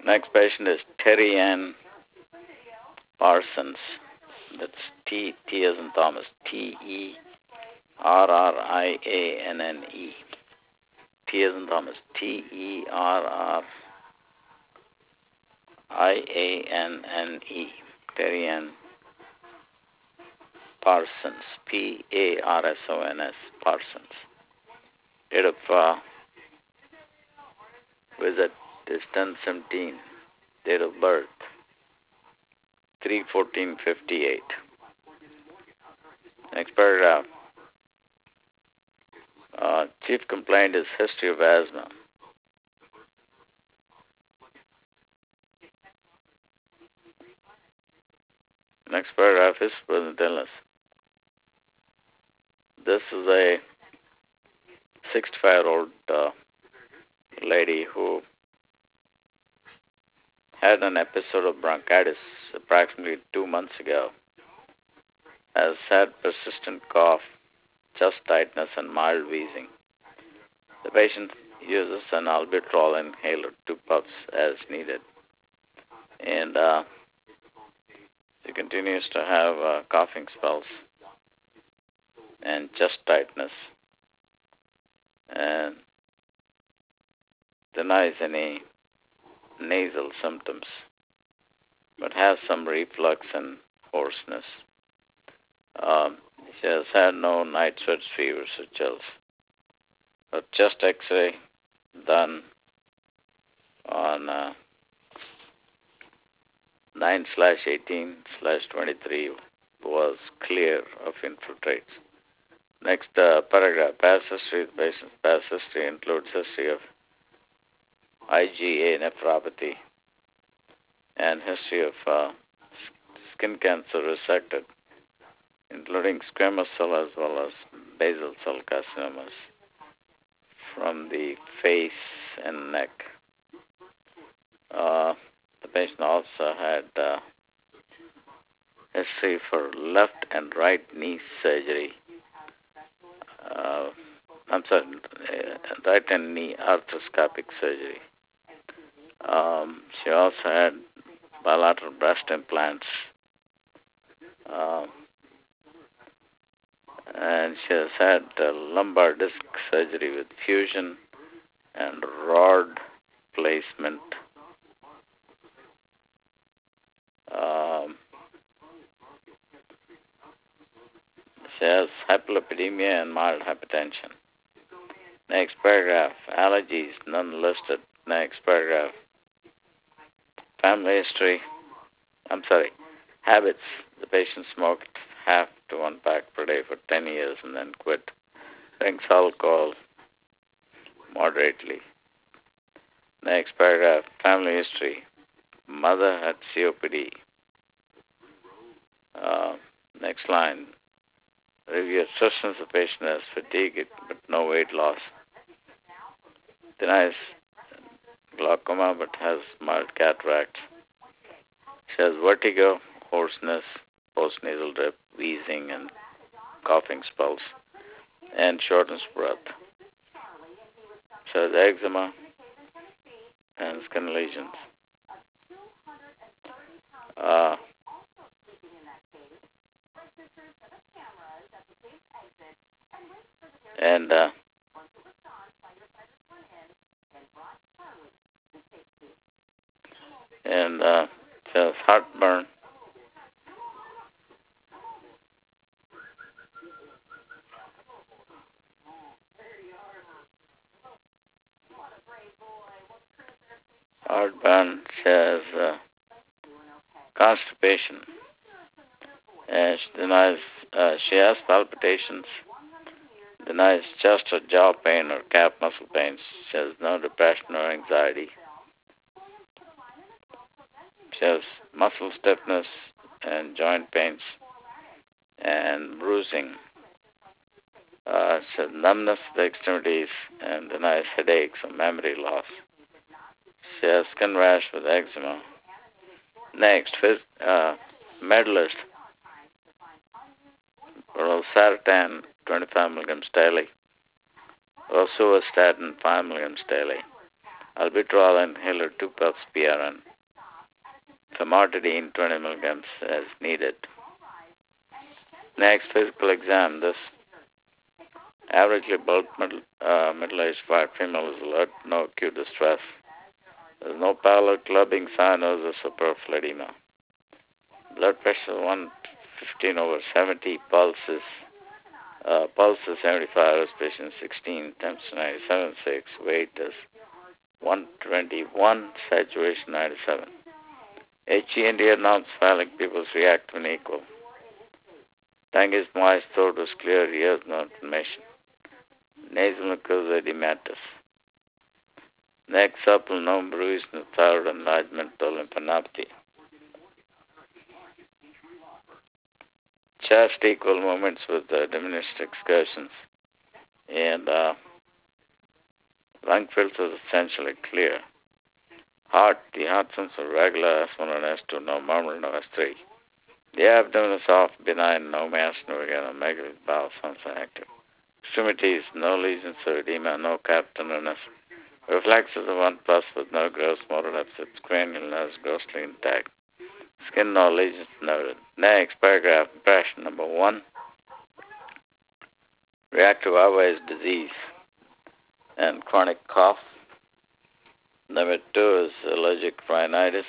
Next patient is Terry Ann Parsons. That's T as in Thomas. Terrianne. T as in Thomas. Terrianne. Terry Ann Parsons. Parsons. Parsons. Date of visit is 10/17. Date of birth 3/14/58. Next paragraph. Chief complaint is history of asthma. Next paragraph is present illness. This is a 65-year-old lady who had an episode of bronchitis approximately 2 months ago, has had persistent cough, chest tightness, and mild wheezing. The patient uses an albuterol inhaler, 2 puffs as needed, and she continues to have coughing spells and chest tightness, and denies any nasal symptoms, but has some reflux and hoarseness. She has had no night sweats, fevers, or chills. Her chest X-ray done on 9/18/23 was clear of infiltrates. Next paragraph, past history. The patient's past history includes history of IgA nephropathy and history of skin cancer resected, including squamous cell as well as basal cell carcinomas from the face and neck. The patient also had history for left and right knee surgery. Right and knee arthroscopic surgery. She also had bilateral breast implants. And she has had lumbar disc surgery with fusion and rod placement. She has hyperlipidemia and mild hypertension. Next paragraph, allergies, none listed. Next paragraph, family history. Habits. The patient smoked half to 1 pack per day for 10 years and then quit. Drinks alcohol moderately. Next paragraph, family history. Mother had COPD. Next line, review substance the patient has fatigue but no weight loss. Denies glaucoma but has mild cataract. She has vertigo, hoarseness, postnasal drip, wheezing, and coughing spells, and shortness of breath. She has eczema and skin lesions. And she has heartburn. She has constipation. And she denies she has palpitations. Denies chest or jaw pain or calf muscle pains. She has no depression or anxiety. She has muscle stiffness and joint pains and bruising. She has numbness of the extremities and denies headaches or memory loss. She has skin rash with eczema. Next, medalist. Rosartan, 25 milligrams daily. Rosuvastatin, 5 milligrams daily. albuterol inhaler 2 puffs PRN, famotidine 20 milligrams as needed. Next, physical exam. This averagely bulk middle-aged white female is alert, no acute distress. There is no pallor, clubbing, cyanosis, or peripheral edema. Blood pressure 115 over 70, pulse is 75, respiration 16, temperature 97.6, weight is 121, saturation 97. HE and ear knobs, phallic pupils react when equal. Tongue is moist, throat is clear, ears no inflammation. Nasal mucosa edematous. Neck supple, no bruise, no thyroid enlargement, no lymphadenopathy. Chest equal movements with diminished excursions. And lung filter is essentially clear. Heart, the heart sensor regular, S1 and S2, no murmur, no S3. The abdomen is soft, benign, no mass, no again, megaly bowel sounds active. Extremities, no lesions or edema, no capitanosis. Reflexes of 1 plus with no gross motor deficits, cranial nerves grossly intact. Skin no lesions noted. Next paragraph, impression number 1. Reactive airways disease and chronic cough. Number 2 is allergic rhinitis.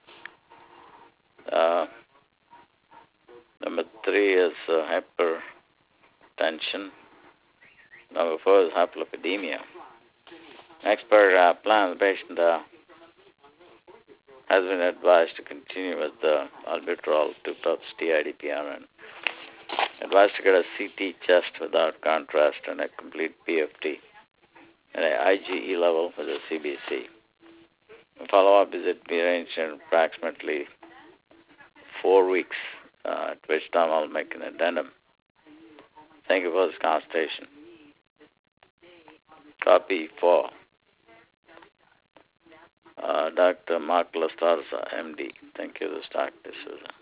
Number 3 is hypertension. Number 4 is hyperlipidemia. Next paragraph, plan. The patient has been advised to continue with the albuterol 2 puffs TID-PRN. Advised to get a CT chest without contrast and a complete PFT and an IgE level with a CBC. Follow-up visit be arranged in approximately 4 weeks, at which time I'll make an addendum. Thank you for this consultation. Copy for Dr. Mark Lastarza, MD. Thank you, this Dr. D'Souza.